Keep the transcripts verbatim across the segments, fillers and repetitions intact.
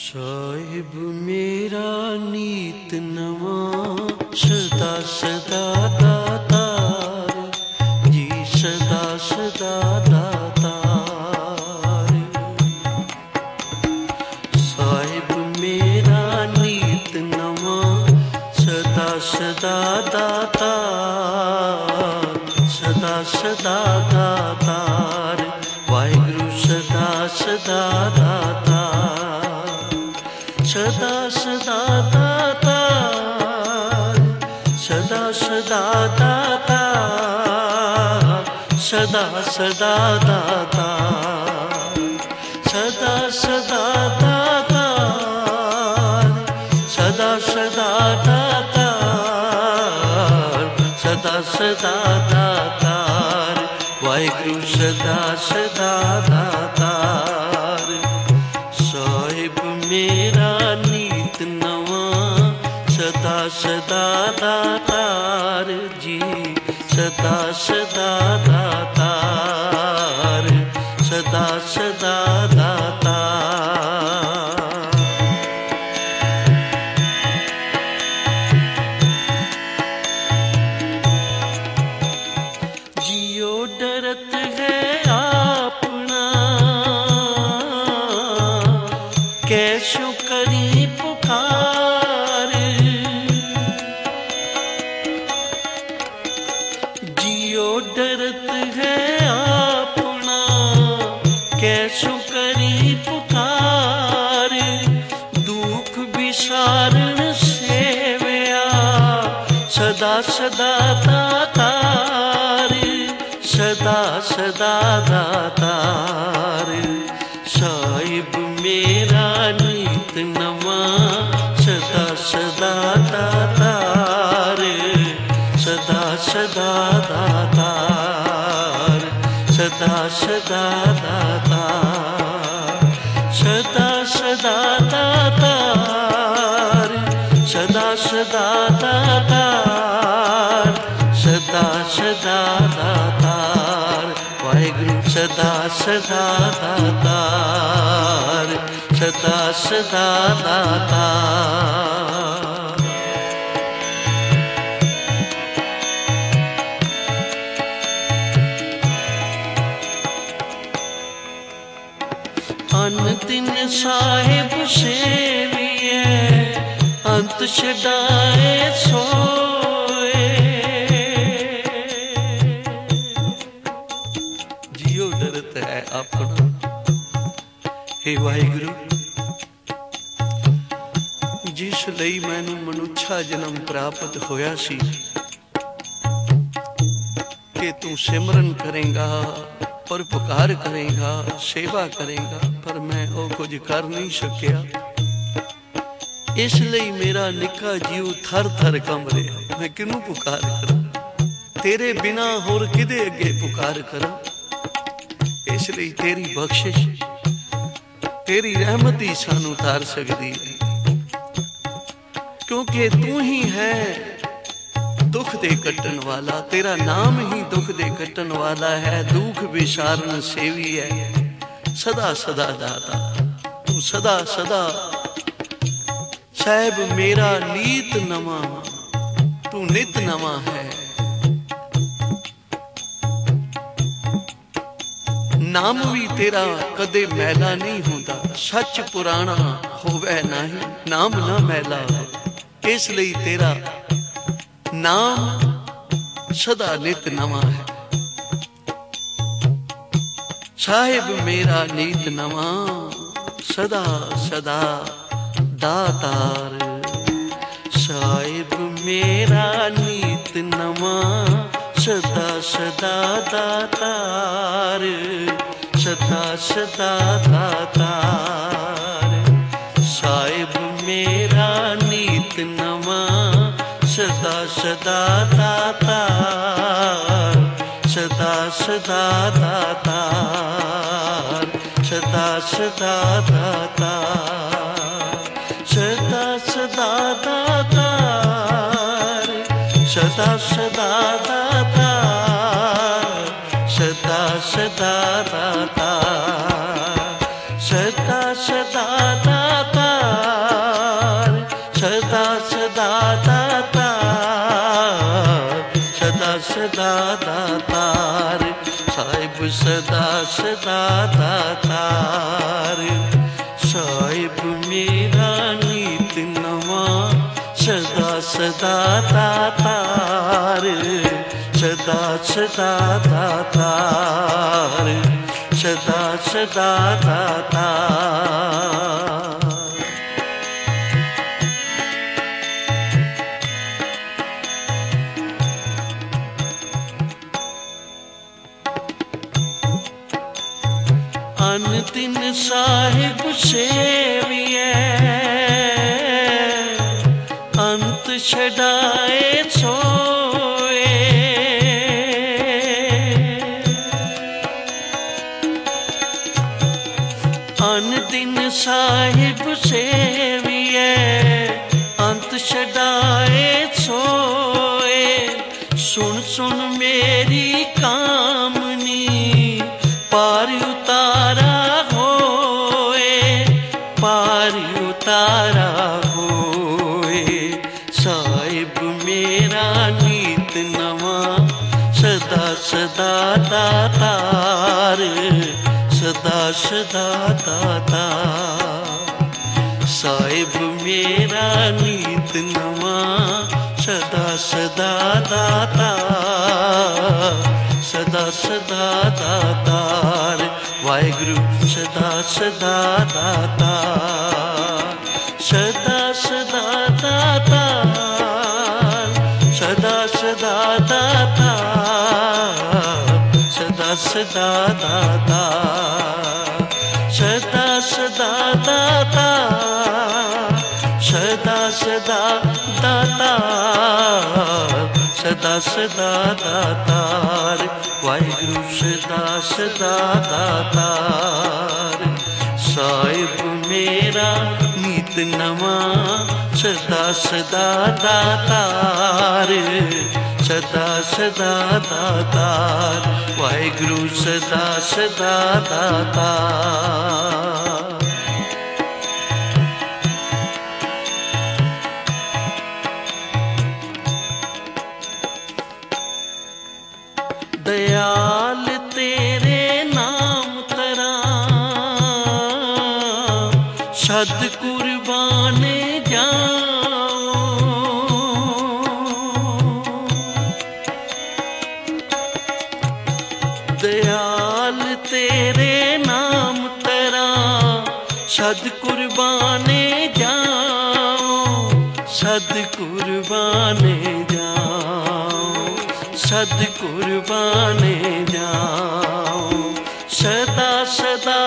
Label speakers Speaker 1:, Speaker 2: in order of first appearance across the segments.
Speaker 1: साहिब मेरा नीत नवा सदा सदा दातार जी सदा सदा दातार। साहिब मेरा नीत नवा सदा सदा दातार सदा सदा दातार वाहिगुरु सदा सदा दातार सदा सदा दातार सदा सदा दातार सदा सदा दातार सदा सदा दातार सदा सदा दातार सदा सदा दातार वाहिगुरु सदा सदा दातार। साहिब मेरा नीत नवा सदा सदा दातार जी सदा सदा दातार सदा सदा दातार। जियो डरत है अपना कैसो करी पुकार। जियो डरत है अपना कैसो करी पुकार। दुख विसारण सेवया सदा सदा दातार सदा सदा दातार। साहिब मेरा नीत नवा सदा सदा दातार सदा सदा दातार सदा सदा दातार सदा सदा दातार सदा सदा दातार सदा सदा दातार वाहिगुरु सदा सदा दातार सदा सदा दातार। अन दिन साहिब सेविए अंत छड़ाए सोए। जियो डरत है अपना हे वाहिगुरु जिस लई मैनू मनुष्या जन्म प्राप्त होया सी कि तू सिमरन करेगा परोपकार करेगा सेवा करेगा पर मैं वो कुछ कर नहीं सकिया। इसलिए मेरा निका जीव थर थर कम रहा। मैं किनू पुकार करा तेरे बिना होर किदे अगे पुकार करा। इसलिए तेरी बख्शिश तेरी रहमत ही सानू तार सकती है क्योंकि तू ही है दुख दे कटन वाला। तेरा नाम ही दुख दे कटन वाला है। दुख विसारण सेवी है सदा सदा दाता तू सदा सदा। साहिब मेरा नीत नवा तू नित नवा है। नाम भी तेरा कदे मैला नहीं होता। सच पुराना होवे नाही नाम ना मैला हो। इसलिए तेरा नाम सदा नित नवा है। साहिब मेरा नीत नवा सदा सदा दातार। साहिब मेरा नीत नवा सदा सदा दातार सदा सदा दातार। साहिब मेरा नीत नवा सदा सदा दातार सदा सदा दातार सदा सदा दातार सदा सदा दातार सदा सदा दातार सदा सदा दातार सदा सदा दातार सदा दातार, साहिब सदा सदा दातार। साहिब मेरा नीत नवा सदा सदा दातार, सदा सदा दातार, सदा सदा दातार। अन दिन साहिब सेविए, अंत छड़ाए सोए। अन दिन साहिब सेविए, अंत छड़ाए सोए। सुन सुन मेरी कामनी पार उतारा होए, पार उतारा होए। साहिब मेरा नीत नवा सदा सदा दातार, सदा सदा दातार। साहिब मेरा नीत नवा सदा सदा दातार, सदा सदा दातार। वाहिगुरु सदा सदा दातार, सदा सदा दातार, सदा सदा दातार, सदा सदा दातार, सदा सदा दातार, सदा सदा दातार, सदा सदा दातार। वाहिगुरु सदा सदा दातार। साहिब मेरा नीत नवा सदा सदा दातार, सदा सदा दातार। वाहिगुरु सदा सदा दातार। दयाल तेरे नाम तरा सद कुर्बाने जाओ। दयाल तेरे नाम तरा सद कुर्बाने जाओ, सद कुर्बाने जाओ, सद कुर्बाने जाओ। सदा सदा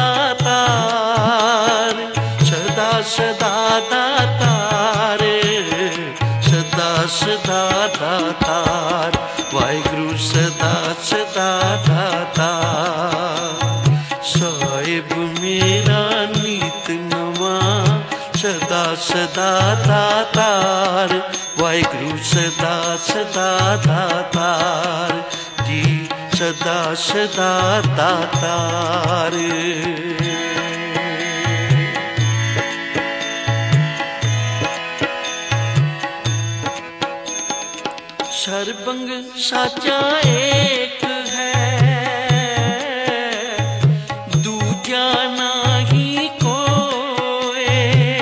Speaker 1: दातार, सदा सदा दातार, सदा सदा दातार। वाहिगुरु सदा सदा दातार। साहिब मेरा नीत नवा सदा सदा दातार। वाहिगुरु सदा सदा दातार जी, सदा सदा दातार। सर्बंग साचा एक है, दूजा नाही कोई।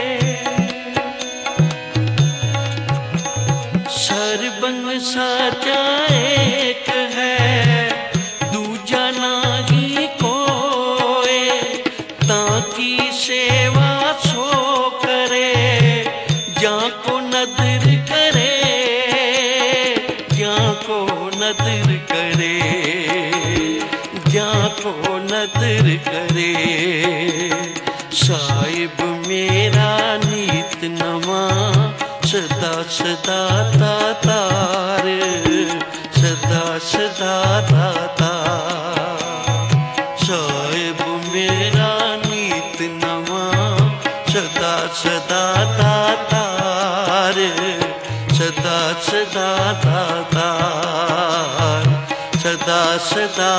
Speaker 1: सर्बंग साचा एक है, दूजा नाही कोई। ताकी सेवा सो करे, जाको नदर करे, जाको नदर करे, जाको नदर करे। साहिब मेरा नीत नवा सदा सदा दातार, सदा सदा दातार। साहिब मेरा नीत नवा सदा सदा दातार, सदा सदा दातार, सदा सदा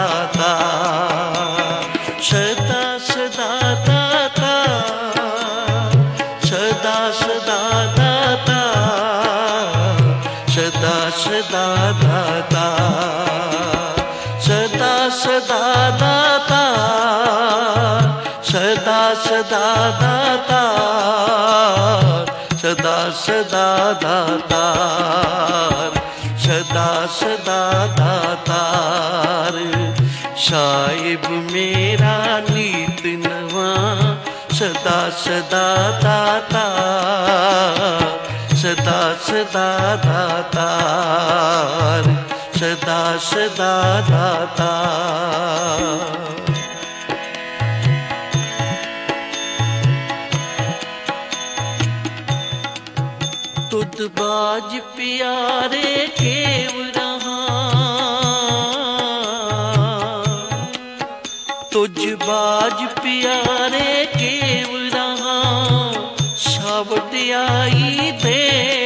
Speaker 1: दातार। सदा सदा दातार, सदा सदा दातार, सदा सदा दातार। सदा दातार, सदा सदा दातार, सदा सदा दातार। साहिब मेरा नीत नवा, सदा सदा दातार, सदा सदा दातार, सदा सदा दातार। तुद बाज प्यारे केव रहा, तुझ बाज प्यारे केव रहा, सावटियाई दे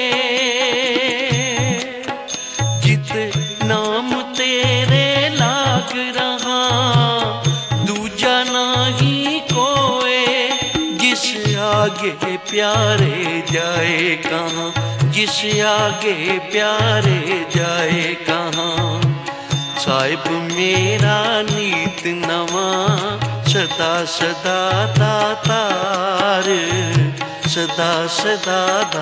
Speaker 1: जित नाम तेरे लाग रहा। दूजा नाही कोई जिस आगे प्यारे जाए कहाँ, जिस आगे प्यारे जाए कहाँ। साहिब मेरा नीत नवा, सदा सदा दातार, सदा सदा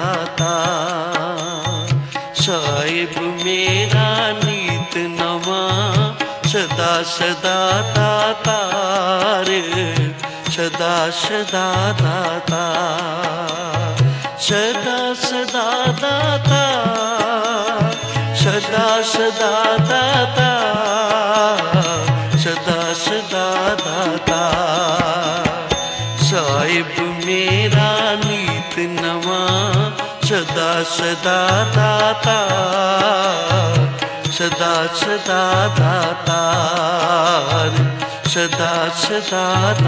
Speaker 1: दातार। साहिब मेरा नीत नवा, सदा सदा दातार, सदा सदा दातार, सदा सदा दातार, सदा सदा दातार, सदा सदा दातार। साहिब मेरा नीत नवा, सदा सदा दातार, सदा सदा दातार, सदा सदा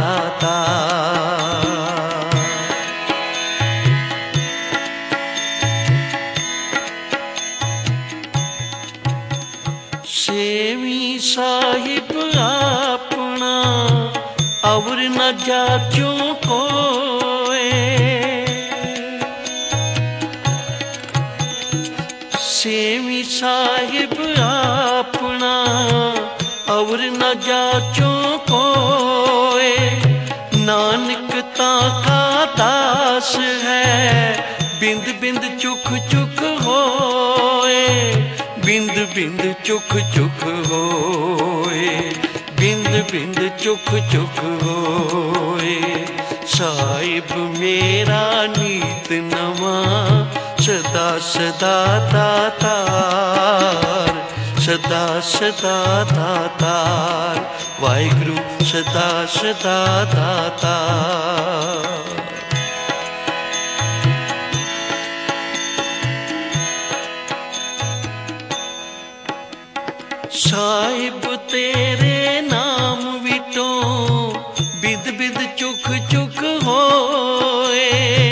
Speaker 1: दातार। सेवी साहिब अपना, और न जाचो कोए। सेवी साहिब अपना, और न जाचो कोए। नानक ताका दास है, बिंद बिंद चुख चुख होए, बिंद बिंद चुख चुख होए, बिंद बिंद चुख चुख होए। साहिब मेरा नीत नवा, सदा सदा दातार, सदा सदा दातार। वाहिगुरु सदा सदा दातार। साहिब तेरे नाम विटो, बिद बिद चुख चुख होए।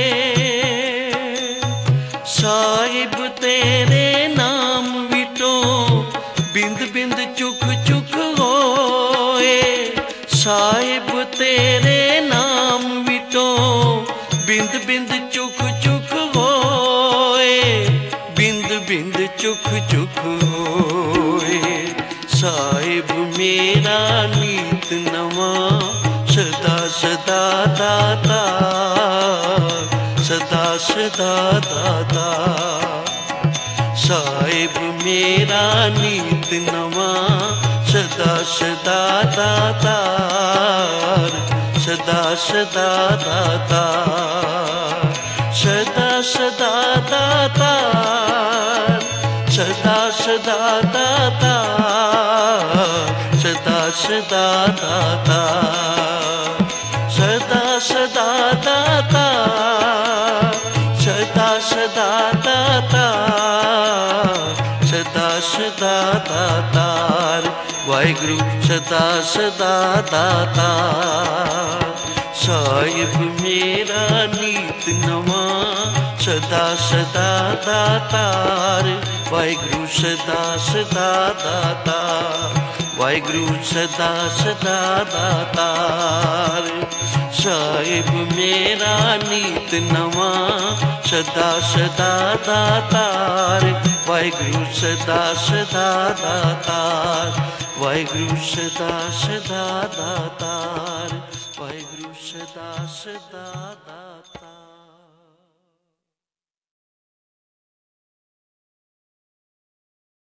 Speaker 1: साहिब तेरे नाम विटो, बिंद बिंद चुख चुख होए। साहिब तेरे नाम विटो, बिंद बिंद चुख चुख होए, बिंद बिंद चुख चुख होए। साहिब मेरा नीत नवा, सदा सदा दातार, सदा सदा दातार। साहिब मेरा नीत नवा, सदा सदा दातार, सदा सदा दातार, सदा सदा दातार, सदा सदा दातार, सदा सदा दातार, सदा सदा दातार, सदा सदा दातार, सदा सदा दातार। वाहिगुरु सदा सदा दातार। साहिब मेरा नीत नवा, सदा सदा दातार। वाहिगुरु सदा सदा दातार। वाहिगुरु सदा सदा दातार। साहिब मेरा नीत नवा, सदा सदा दातार। वाहिगुरु सदा सदा दातार। वाहिगुरु सदा सदा दातार। ਵਾਹਿਗੁਰੂ ਸਦਾ ਸਦਾ ਦਾ